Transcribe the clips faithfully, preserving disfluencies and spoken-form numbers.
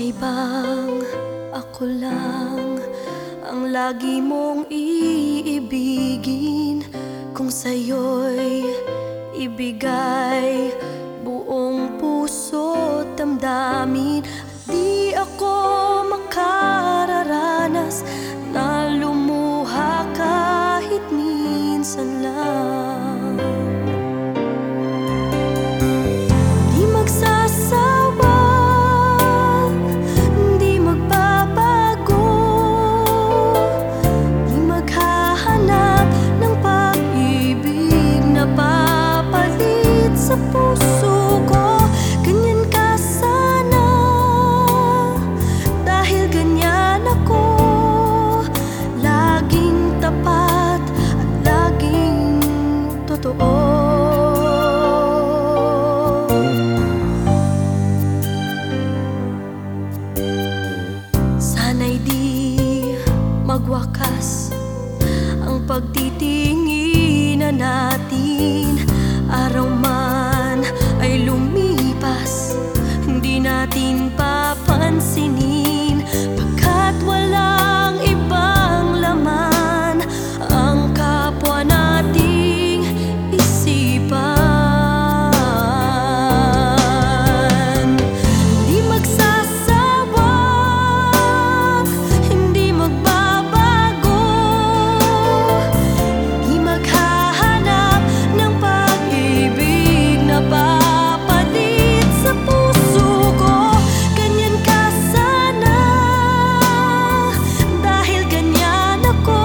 Sana'y bang ako lang ang lagi mong iibigin? Kung sa'yo'y ibigay buong puso't damdamin, at di ako makararanas na lumuha kahit minsan lang. Di magsasawa, di magbabago, di maghahanap ng pag-ibig na papalit sa puso ko. Ganyan ka sana, dahil ganyan ako, laging tapat at laging totoo. Sana'y di magwakas ang pagtitinginan natin. Araw man ay lumipas, hindi natin papansinin, pagkat walang ibang laman ang kapwa nating isipan. Di magsasawa, hindi magbabago, di maghahanap ng pag-ibig na papalit sa puso ko. Ganyan ka sana, dahil ganyan ako,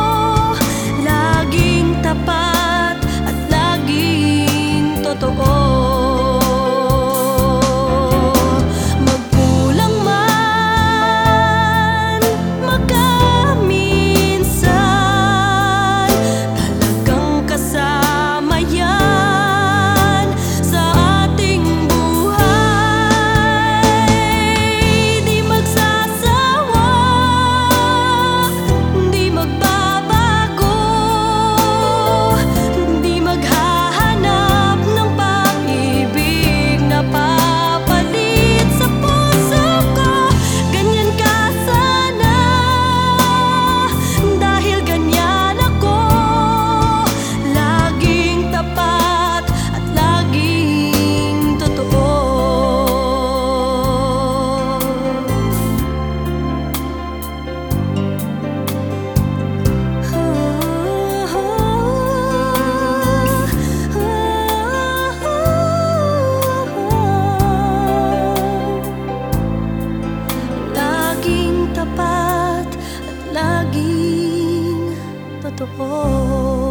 laging tapat at laging totoo. Magkulang man, magkaminsan, talagang kasama yan sa ating buhay. Di magsasawa, di magbabago, di maghahanap ng pag-ibig na papalit sa puso ko. Ganyan ka sana, dahil ganyan ako, laging tapat at laging totoo. Laging tapat at laging totoo.